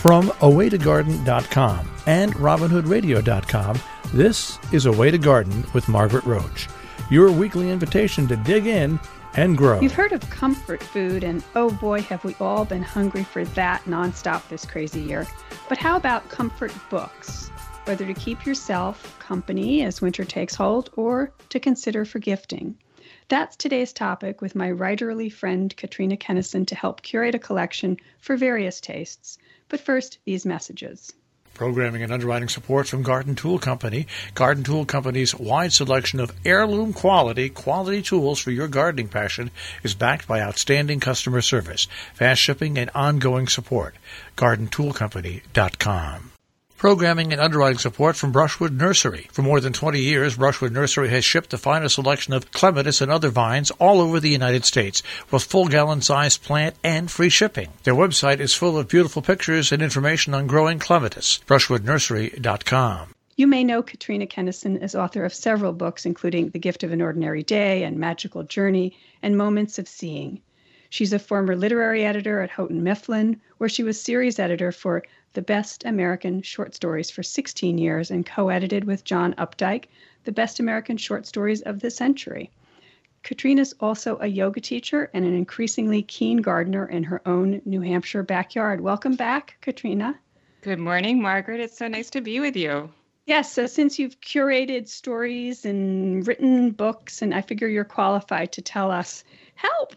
From awaytogarden.com and robinhoodradio.com, this is A Way to Garden with Margaret Roach, your weekly invitation to dig in and grow. You've heard of comfort food, and oh boy, have we all been hungry for that nonstop this crazy year. But how about comfort books? Whether to keep yourself company as winter takes hold or to consider for gifting. That's today's topic with my writerly friend Katrina Kennison to help curate a collection for various tastes. But first, these messages. Programming and underwriting support from Garden Tool Company. Garden Tool Company's wide selection of heirloom quality tools for your gardening passion is backed by outstanding customer service, fast shipping, and ongoing support. GardenToolCompany.com. Programming and underwriting support from Brushwood Nursery. For more than 20 years, Brushwood Nursery has shipped the finest selection of clematis and other vines all over the United States with full gallon-sized plant and free shipping. Their website is full of beautiful pictures and information on growing clematis. BrushwoodNursery.com. You may know Katrina Kennison as author of several books, including The Gift of an Ordinary Day and Magical Journey and Moments of Seeing. She's a former literary editor at Houghton Mifflin, where she was series editor for The Best American Short Stories for 16 years and co-edited with John Updike, The Best American Short Stories of the Century. Katrina's also a yoga teacher and an increasingly keen gardener in her own New Hampshire backyard. Welcome back, Katrina. Good morning, Margaret. It's so nice to be with you. Yes, so since you've curated stories and written books, and I figure you're qualified to tell us, help!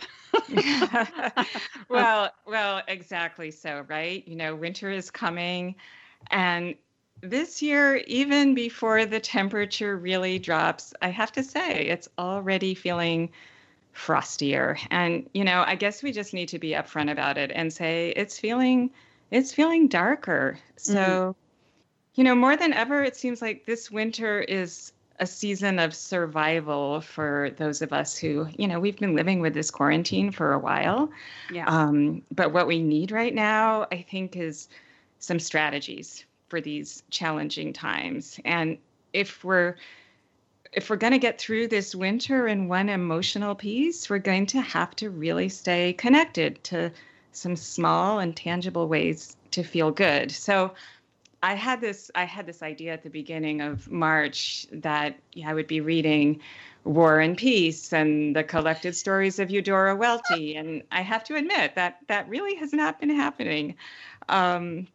Well, exactly so, right? You know, winter is coming, and this year, even before the temperature really drops, I have to say, it's already feeling frostier. And, you know, I guess we just need to be upfront about it and say it's feeling darker. So, you know, more than ever, it seems like this winter is a season of survival for those of us who, you know, we've been living with this quarantine for a while. Yeah. But what we need right now, I think, is some strategies for these challenging times. And if we're going to get through this winter in one emotional piece, we're going to have to really stay connected to some small and tangible ways to feel good. So I had this idea at the beginning of March that I would be reading War and Peace and the collected stories of Eudora Welty. And I have to admit that really has not been happening. But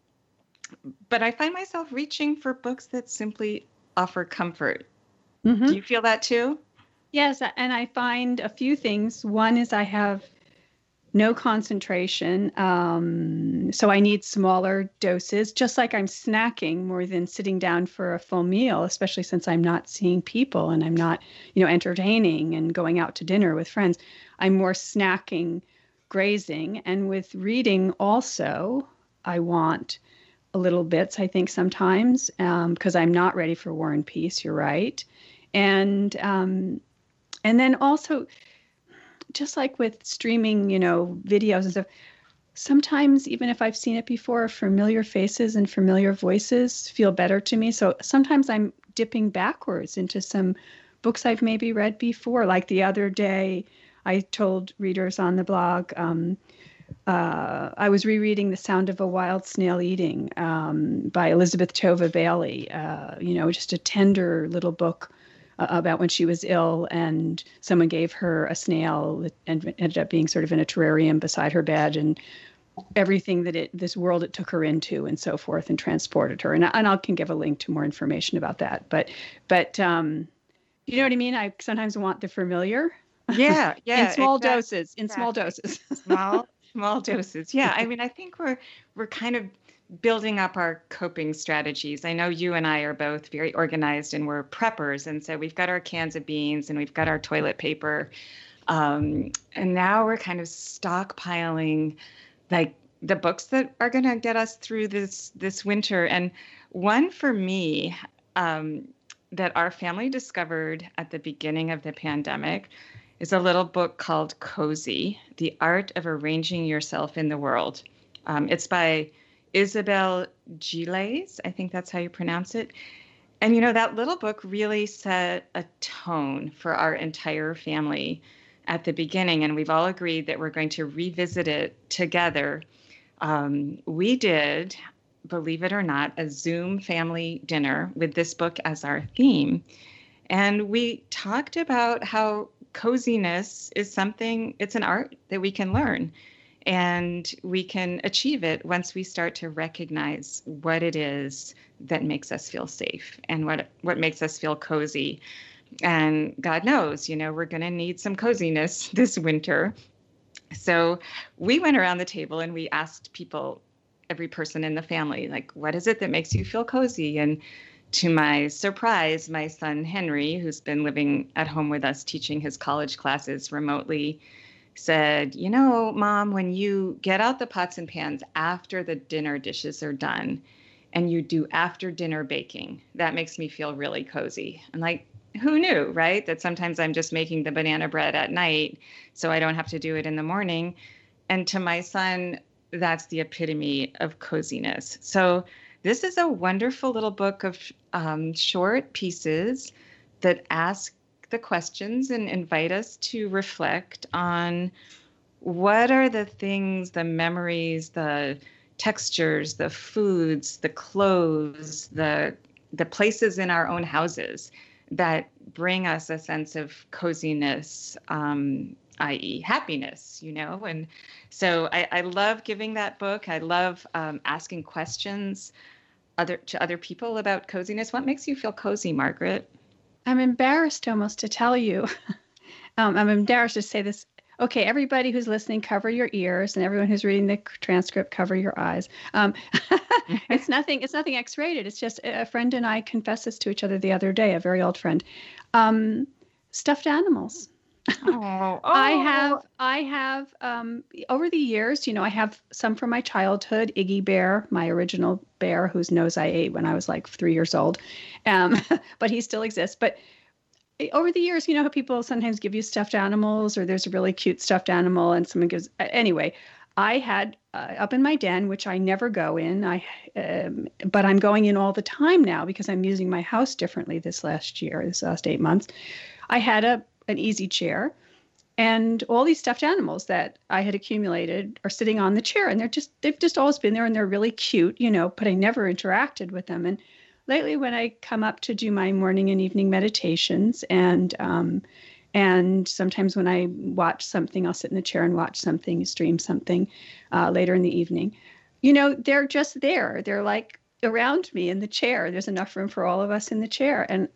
I find myself reaching for books that simply offer comfort. Mm-hmm. Do you feel that too? Yes, and I find a few things. One is I have no concentration, so I need smaller doses, just like I'm snacking more than sitting down for a full meal, especially since I'm not seeing people and I'm not, you know, entertaining and going out to dinner with friends. I'm more snacking, grazing, and with reading also, I want a little bits, I think, sometimes, because I'm not ready for War and Peace, you're right. And then also, just like with streaming, you know, videos and stuff, sometimes even if I've seen it before, familiar faces and familiar voices feel better to me. So sometimes I'm dipping backwards into some books I've maybe read before. Like the other day, I told readers on the blog, I was rereading The Sound of a Wild Snail Eating by Elizabeth Tova Bailey, you know, just a tender little book about when she was ill and someone gave her a snail and ended up being sort of in a terrarium beside her bed and everything that this world it took her into and so forth and transported her. And I can give a link to more information about that. But you know what I mean? I sometimes want the familiar. Yeah. in small exactly. doses. In small doses. small doses. Yeah. I mean, I think we're kind of building up our coping strategies. I know you and I are both very organized and we're preppers. And so we've got our cans of beans and we've got our toilet paper. And now we're kind of stockpiling like the books that are going to get us through this winter. And one for me that our family discovered at the beginning of the pandemic is a little book called Cozy, The Art of Arranging Yourself in the World. It's by Isabel Gilles, I think that's how you pronounce it. And, you know, that little book really set a tone for our entire family at the beginning. And we've all agreed that we're going to revisit it together. We did. believe it or not, a Zoom family dinner with this book as our theme. And we talked about how coziness is something, it's an art that we can learn. And we can achieve it once we start to recognize what it is that makes us feel safe and what makes us feel cozy. And God knows, we're going to need some coziness this winter. So we went around the table and we asked people, every person in the family, like, what is it that makes you feel cozy? And to my surprise, my son Henry, who's been living at home with us teaching his college classes remotely, said, Mom, when you get out the pots and pans after the dinner dishes are done and you do after dinner baking, that makes me feel really cozy. I'm like, who knew, right? That sometimes I'm just making the banana bread at night so I don't have to do it in the morning. And to my son, that's the epitome of coziness. So this is a wonderful little book of short pieces that ask the questions and invite us to reflect on what are the things, the memories, the textures, the foods, the clothes, the places in our own houses that bring us a sense of coziness, i.e. happiness, And so I love giving that book. I love asking questions to other people about coziness. What makes you feel cozy, Margaret? I'm embarrassed almost to tell you. I'm embarrassed to say this. Okay, everybody who's listening, cover your ears, and everyone who's reading the transcript, cover your eyes. It's nothing X-rated. It's just a friend and I confessed this to each other the other day, a very old friend. Stuffed animals. Oh. I have over the years, I have some from my childhood. Iggy Bear, my original bear, whose nose I ate when I was like 3 years old, but he still exists. But over the years, how people sometimes give you stuffed animals, or there's a really cute stuffed animal, and someone gives. Anyway, I had up in my den, which I never go in. But I'm going in all the time now because I'm using my house differently this last 8 months. I had an easy chair, and all these stuffed animals that I had accumulated are sitting on the chair, and they've just always been there, and they're really cute, but I never interacted with them. And lately, when I come up to do my morning and evening meditations, and sometimes when I watch something, I'll sit in the chair and watch something, stream something later in the evening, they're just there. They're like around me in the chair. There's enough room for all of us in the chair. And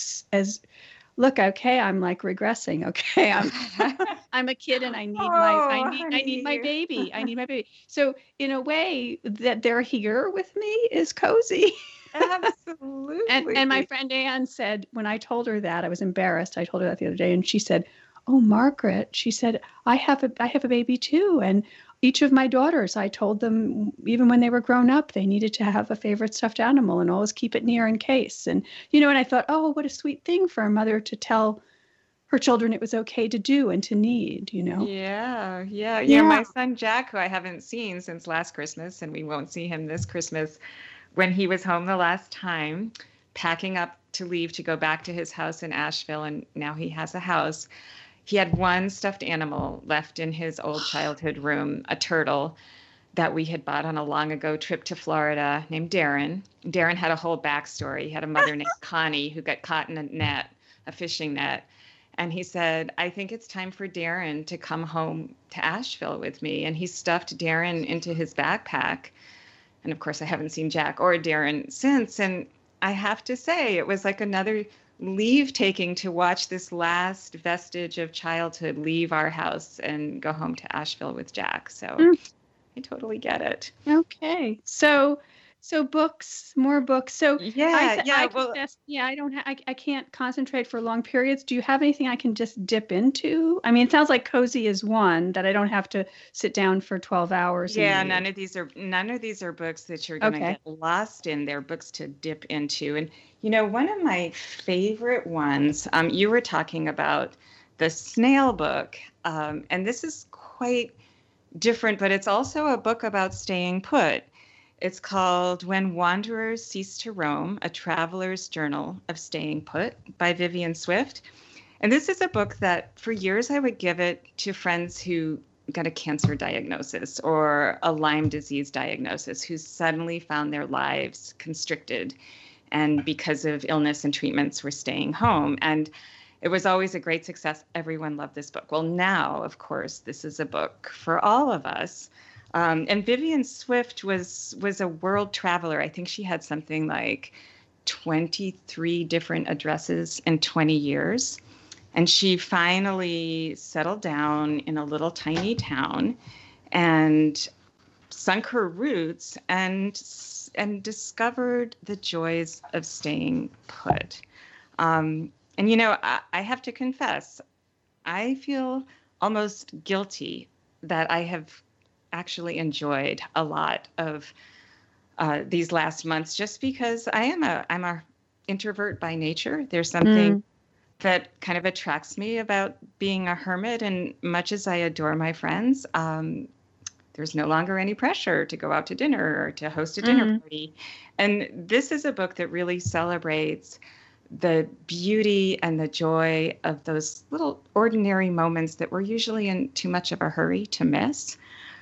look, okay, I'm like regressing. Okay, I'm a kid and I need my baby. I need my baby. So in a way, that they're here with me is cozy. Absolutely. And my friend Anne said, when I told her that, I was embarrassed. I told her that the other day, and she said, "Oh, Margaret," she said, I have a baby too, and each of my daughters, I told them, even when they were grown up, they needed to have a favorite stuffed animal and always keep it near in case. And, and I thought, oh, what a sweet thing for a mother to tell her children it was okay to do and to need, Yeah. My son Jack, who I haven't seen since last Christmas, and we won't see him this Christmas, when he was home the last time, packing up to leave to go back to his house in Asheville, and now he has a house. He had one stuffed animal left in his old childhood room, a turtle that we had bought on a long ago trip to Florida named Darren. Darren had a whole backstory. He had a mother named Connie who got caught in a fishing net. And he said, I think it's time for Darren to come home to Asheville with me. And he stuffed Darren into his backpack. And of course, I haven't seen Jack or Darren since. And I have to say, it was like another leave taking to watch this last vestige of childhood leave our house and go home to Asheville with Jack. So I totally get it. Okay. So books, more books. So I can't concentrate for long periods. Do you have anything I can just dip into? I mean, it sounds like cozy is one that I don't have to sit down for 12 hours. Yeah, none of these are books that you're going to get lost in. They're books to dip into. And one of my favorite ones, you were talking about the snail book, and this is quite different, but it's also a book about staying put. It's called When Wanderers Cease to Roam, A Traveler's Journal of Staying Put by Vivian Swift. And this is a book that for years I would give it to friends who got a cancer diagnosis or a Lyme disease diagnosis who suddenly found their lives constricted, and because of illness and treatments were staying home. And it was always a great success. Everyone loved this book. Well, now, of course, this is a book for all of us. And Vivian Swift was a world traveler. I think she had something like 23 different addresses in 20 years. And she finally settled down in a little tiny town and sunk her roots and discovered the joys of staying put. And, you know, I have to confess, I feel almost guilty that I have actually enjoyed a lot of these last months, just because I'm a introvert by nature. There's something that kind of attracts me about being a hermit. And much as I adore my friends, there's no longer any pressure to go out to dinner or to host a dinner party. And this is a book that really celebrates the beauty and the joy of those little ordinary moments that we're usually in too much of a hurry to miss.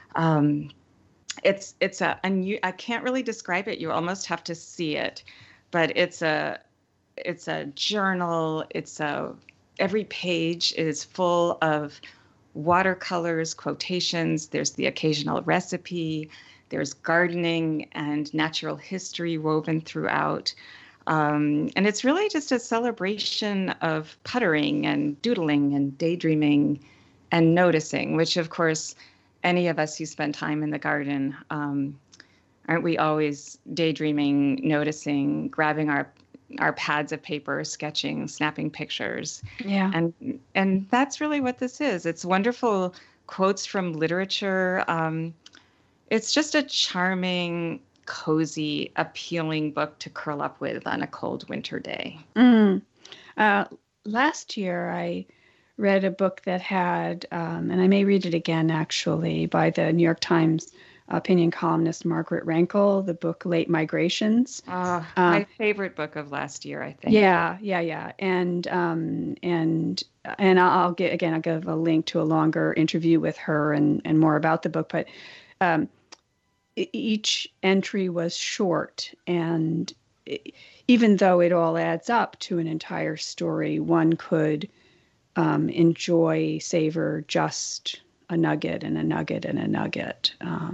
I can't really describe it. You almost have to see it, but it's a journal. Every page is full of watercolors, quotations. There's the occasional recipe. There's gardening and natural history woven throughout. And it's really just a celebration of puttering and doodling and daydreaming and noticing, which, of course, any of us who spend time in the garden, aren't we always daydreaming, noticing, grabbing our pads of paper, sketching, snapping pictures? Yeah. And that's really what this is. It's wonderful quotes from literature. It's just a charming, cozy, appealing book to curl up with on a cold winter day. Last year, I read a book that had, and I may read it again actually, by the New York Times opinion columnist Margaret Rankle, the book Late Migrations. My favorite book of last year, I think. Yeah. And I'll give a link to a longer interview with her and more about the book. But each entry was short, and even though it all adds up to an entire story, one could enjoy, savor just a nugget and a nugget and a nugget.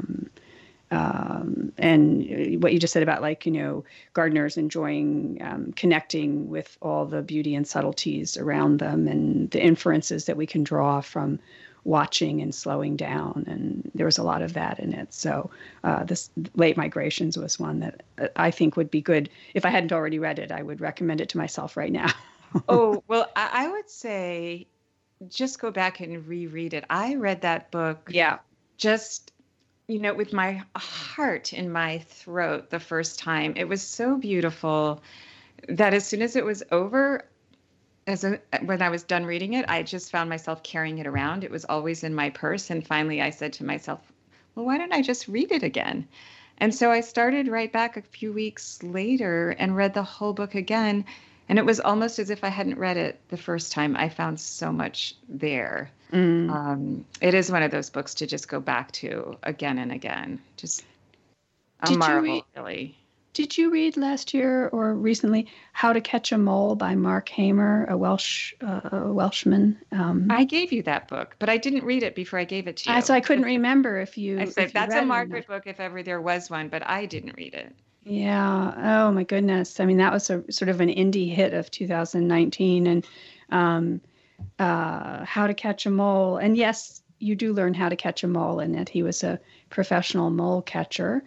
And what you just said about, like, you know, gardeners enjoying connecting with all the beauty and subtleties around them and the inferences that we can draw from watching and slowing down. And there was a lot of that in it. So this Late Migrations was one that I think would be good. If I hadn't already read it, I would recommend it to myself right now. Oh, well, I would say just go back and reread it. I read that book just, you know, with my heart in my throat the first time. It was so beautiful that as soon as it was over, when I was done reading it, I just found myself carrying it around. It was always in my purse. And finally, I said to myself, well, why don't I just read it again? And so I started right back a few weeks later and read the whole book again. And it was almost as if I hadn't read it the first time. I found so much there. It is one of those books to just go back to again and again. Just a marvel, really. Did you read last year or recently How to Catch a Mole by Mark Hamer, a Welshman? I gave you that book, but I didn't read it before I gave it to you. So I couldn't remember if you. I said that's a Margaret book if ever there was one, but I didn't read it. Yeah. Oh my goodness. I mean, that was a sort of an indie hit of 2019, and How to Catch a Mole. And yes, you do learn how to catch a mole in it. He was a professional mole catcher,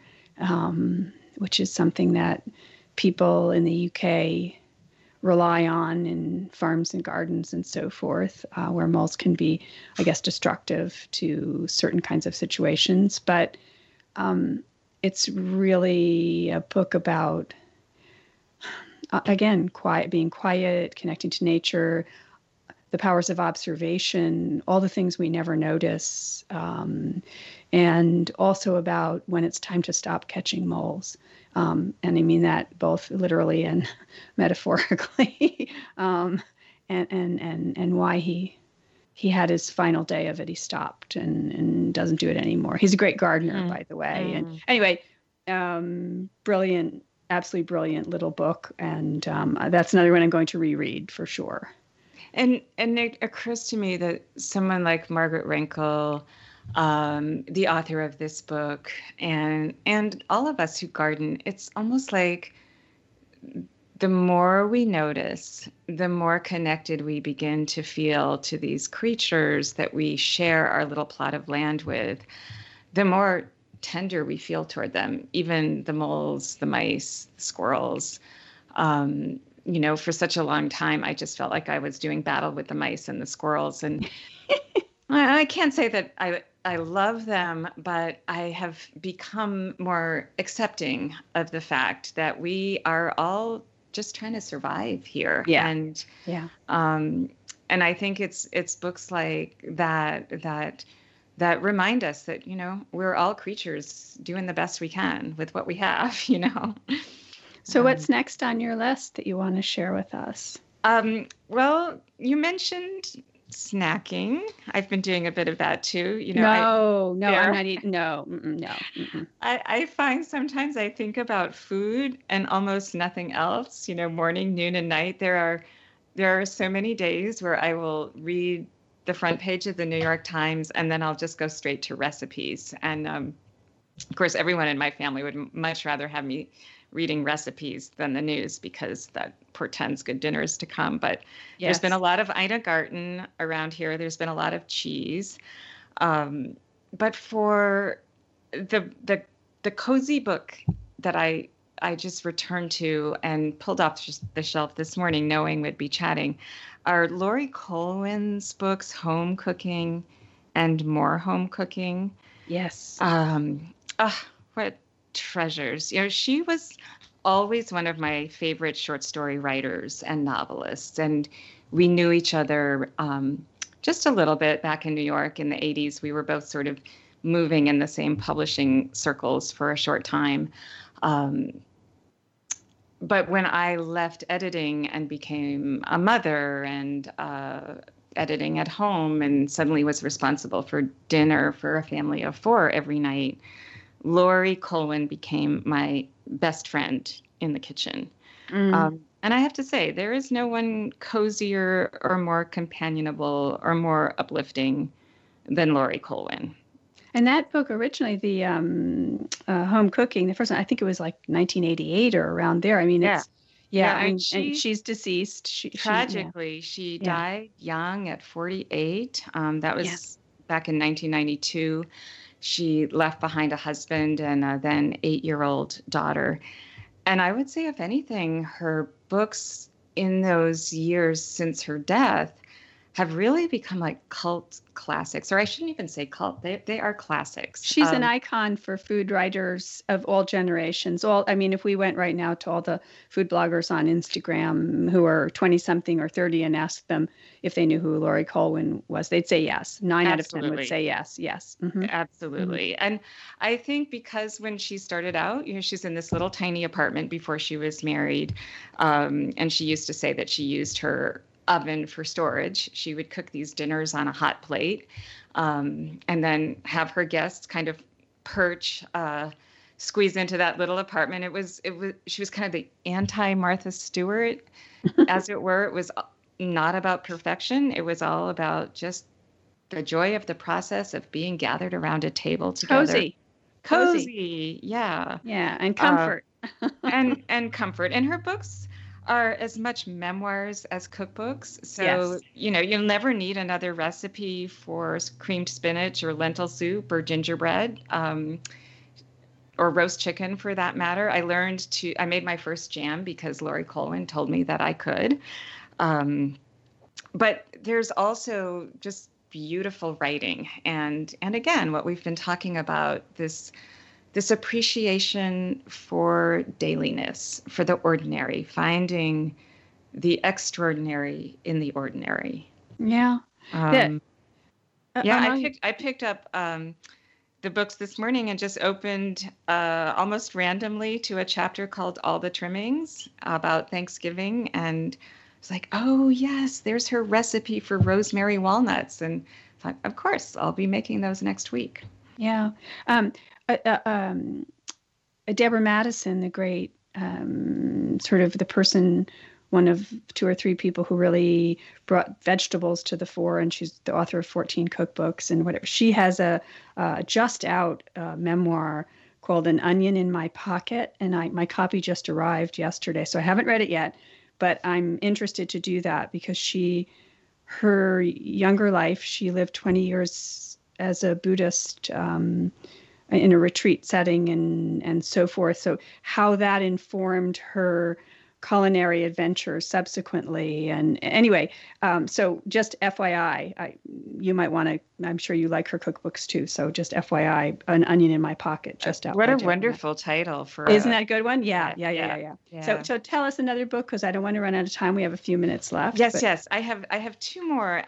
which is something that people in the UK rely on in farms and gardens and so forth, where moles can be, I guess, destructive to certain kinds of situations. But it's really a book about, again, being quiet, connecting to nature, the powers of observation, all the things we never notice, and also about when it's time to stop catching moles. And I mean that both literally and metaphorically, and why he he had his final day of it. He stopped and doesn't do it anymore. He's a great gardener, by the way. And anyway, brilliant, absolutely brilliant little book. And that's another one I'm going to reread for sure. And it occurs to me that someone like Margaret Rankel, the author of this book, and all of us who garden, it's almost like the more we notice, the more connected we begin to feel to these creatures that we share our little plot of land with, the more tender we feel toward them, even the moles, the mice, the squirrels. For such a long time, I just felt like I was doing battle with the mice and the squirrels. And I can't say that I love them, but I have become more accepting of the fact that we are all just trying to survive here. Yeah. And I think it's books like that remind us that, we're all creatures doing the best we can with what we have, So what's next on your list that you want to share with us? Well, you mentioned snacking. I've been doing a bit of that too. I'm not eating. No. I find sometimes I think about food and almost nothing else, morning, noon, and night. There are so many days where I will read the front page of the New York Times and then I'll just go straight to recipes. And of course, everyone in my family would much rather have me reading recipes than the news because that portends good dinners to come. But There's been a lot of Ina Garten around here. There's been a lot of cheese. But for the cozy book that I just returned to and pulled off the shelf this morning, knowing we'd be chatting, are Laurie Colwin's books, Home Cooking and More Home Cooking. Yes. What treasures. She was always one of my favorite short story writers and novelists. And we knew each other just a little bit back in New York in the 80s. We were both sort of moving in the same publishing circles for a short time. But when I left editing and became a mother and editing at home and suddenly was responsible for dinner for a family of 4 every night, Laurie Colwin became my best friend in the kitchen. And I have to say, there is no one cozier or more companionable or more uplifting than Laurie Colwin. And that book originally, the Home Cooking, the first one, I think it was like 1988 or around there. I mean, and she's deceased. Tragically, she died young at 48. That was back in 1992. She left behind a husband and a then 8-year-old daughter. And I would say, if anything, her books in those years since her death have really become like cult classics, or I shouldn't even say cult. They are classics. She's an icon for food writers of all generations. If we went right now to all the food bloggers on Instagram who are 20-something or 30 and asked them if they knew who Laurie Colwin was, they'd say yes. 9 out of 10 would say yes. Yes. Mm-hmm. Absolutely. Mm-hmm. And I think because when she started out, she's in this little tiny apartment before she was married. And she used to say that she used her oven for storage. She would cook these dinners on a hot plate, and then have her guests kind of squeeze into that little apartment. She was kind of the anti-Martha Stewart, as it were. It was not about perfection. It was all about just the joy of the process of being gathered around a table together. Cozy. Yeah. Yeah. And comfort. and comfort. And her books are as much memoirs as cookbooks. So, you'll never need another recipe for creamed spinach or lentil soup or gingerbread, or roast chicken for that matter. I made my first jam because Laurie Colwin told me that I could. But there's also just beautiful writing. And again, what we've been talking about, this appreciation for dailiness, for the ordinary, finding the extraordinary in the ordinary. Yeah. I picked up the books this morning and just opened almost randomly to a chapter called All the Trimmings about Thanksgiving. And was like, oh, yes, there's her recipe for rosemary walnuts. And I thought, of course, I'll be making those next week. Yeah. Um, uh, uh, um, Deborah Madison, the great sort of the person, one of two or three people who really brought vegetables to the fore, and she's the author of 14 cookbooks and whatever. She has a just out memoir called An Onion in My Pocket, and my copy just arrived yesterday, so I haven't read it yet, but I'm interested to do that because her younger life, she lived 20 years as a Buddhist in a retreat setting and so forth. So how that informed her culinary adventures subsequently. And anyway, so just FYI, you might want to, I'm sure you like her cookbooks too. So just FYI, An Onion in My Pocket, just out. What a wonderful title for Isn't that a good one? Yeah. So tell us another book, because I don't want to run out of time. We have a few minutes left. Yes. I have two more.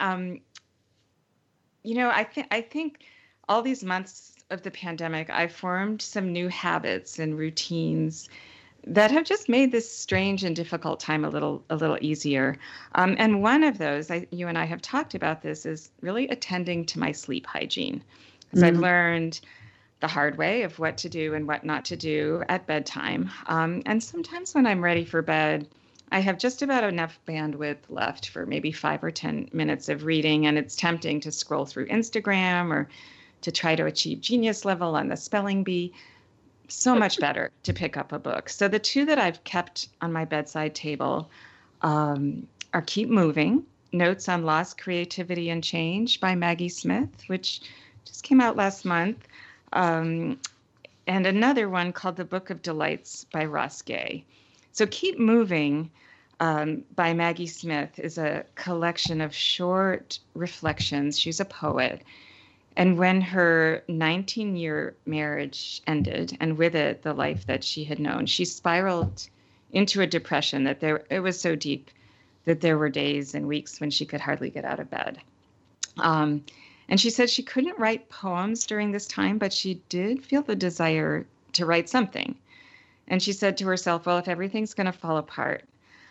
I think all these months of the pandemic, I formed some new habits and routines that have just made this strange and difficult time a little easier. And one of those, you and I have talked about this, is really attending to my sleep hygiene. Because I've learned the hard way of what to do and what not to do at bedtime. And sometimes when I'm ready for bed, I have just about enough bandwidth left for maybe 5 or 10 minutes of reading. And it's tempting to scroll through Instagram or to try to achieve genius level on the spelling bee. So much better to pick up a book. So the two that I've kept on my bedside table are Keep Moving, Notes on Loss, Creativity, and Change by Maggie Smith, which just came out last month. And another one called The Book of Delights by Ross Gay. So Keep Moving by Maggie Smith is a collection of short reflections. She's a poet. And when her 19-year marriage ended, and with it the life that she had known, she spiraled into a depression it was so deep that there were days and weeks when she could hardly get out of bed. And she said she couldn't write poems during this time, but she did feel the desire to write something. And she said to herself, well, if everything's going to fall apart,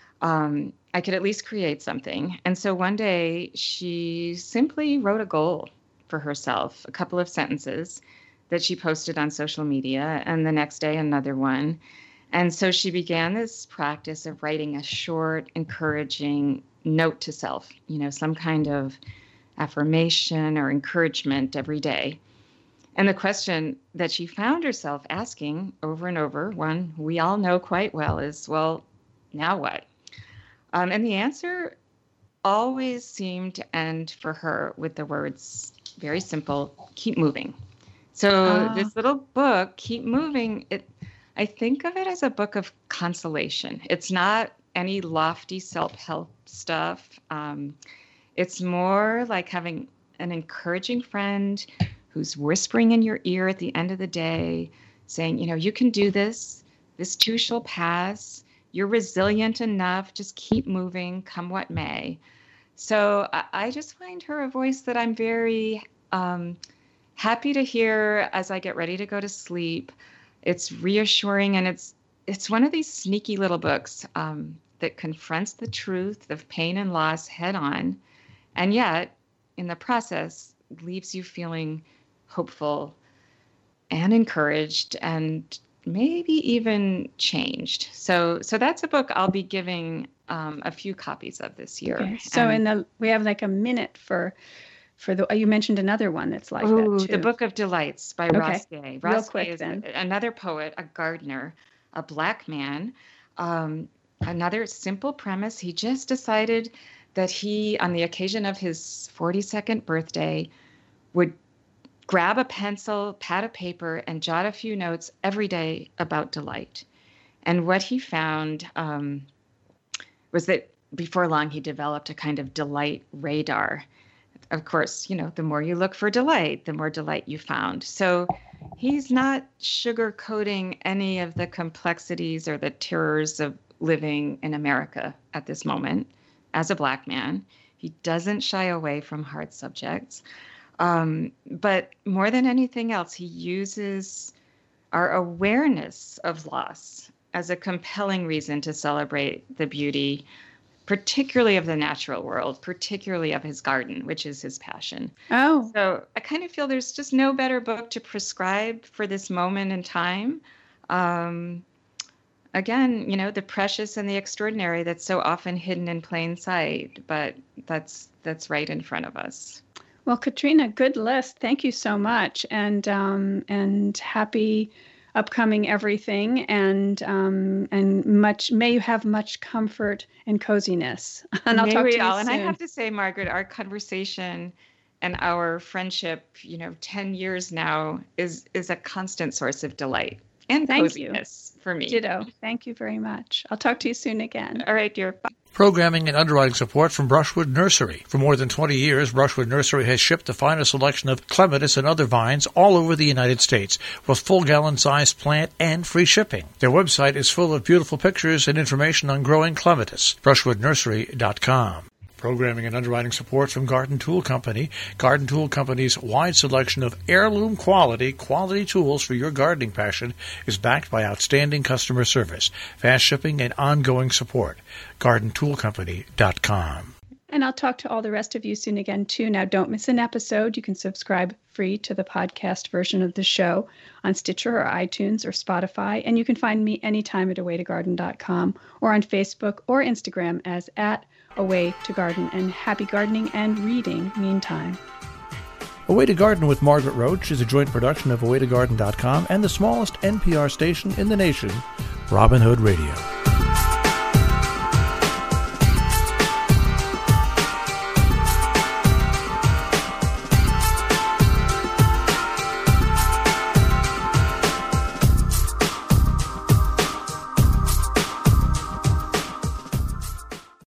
I could at least create something. And so one day she simply wrote a goal for herself, a couple of sentences that she posted on social media, and the next day another one. And so she began this practice of writing a short, encouraging note to self, some kind of affirmation or encouragement every day. And the question that she found herself asking over and over, one we all know quite well, is, well, now what? And the answer always seemed to end for her with the words, very simple, keep moving. So this little book, Keep Moving, I think of it as a book of consolation. It's not any lofty self-help stuff. It's more like having an encouraging friend who's whispering in your ear at the end of the day, saying, you can do this. This too shall pass. You're resilient enough. Just keep moving, come what may. So I just find her a voice that I'm very happy to hear as I get ready to go to sleep. It's reassuring, and it's one of these sneaky little books that confronts the truth of pain and loss head on, and yet in the process leaves you feeling hopeful and encouraged and maybe even changed. So that's a book I'll be giving a few copies of this year. Okay. So we have like a minute for you mentioned another one that's like that too. The Book of Delights by Ross Gay. Real quick, Gay is then. Another poet, a gardener, a Black man. Another simple premise. He just decided that he, on the occasion of his 42nd birthday, would grab a pencil, pad of paper, and jot a few notes every day about delight. And what he found was that before long, he developed a kind of delight radar. Of course, the more you look for delight, the more delight you found. So he's not sugarcoating any of the complexities or the terrors of living in America at this moment as a Black man. He doesn't shy away from hard subjects. But more than anything else, he uses our awareness of loss as a compelling reason to celebrate the beauty, particularly of the natural world, particularly of his garden, which is his passion. Oh. So I kind of feel there's just no better book to prescribe for this moment in time. Again, the precious and the extraordinary that's so often hidden in plain sight, but that's right in front of us. Well, Katrina, good list. Thank you so much, and happy upcoming everything, and much. May you have much comfort and coziness. And I'll talk to you soon. And I have to say, Margaret, our conversation and our friendship, 10 years now, is a constant source of delight and coziness for me. Ditto. Thank you very much. I'll talk to you soon again. All right, dear. Bye. Programming and underwriting support from Brushwood Nursery. For more than 20 years, Brushwood Nursery has shipped the finest selection of clematis and other vines all over the United States, with full gallon-sized plant and free shipping. Their website is full of beautiful pictures and information on growing clematis. BrushwoodNursery.com. Programming and underwriting support from Garden Tool Company. Garden Tool Company's wide selection of heirloom quality tools for your gardening passion is backed by outstanding customer service, fast shipping, and ongoing support. GardenToolCompany.com. And I'll talk to all the rest of you soon again, too. Now, don't miss an episode. You can subscribe free to the podcast version of the show on Stitcher or iTunes or Spotify. And you can find me anytime at awaytogarden.com or on Facebook or Instagram as @awaytogarden. And happy gardening and reading meantime. Away to Garden with Margaret Roach is a joint production of awaytogarden.com and the smallest NPR station in the nation, Robin Hood Radio.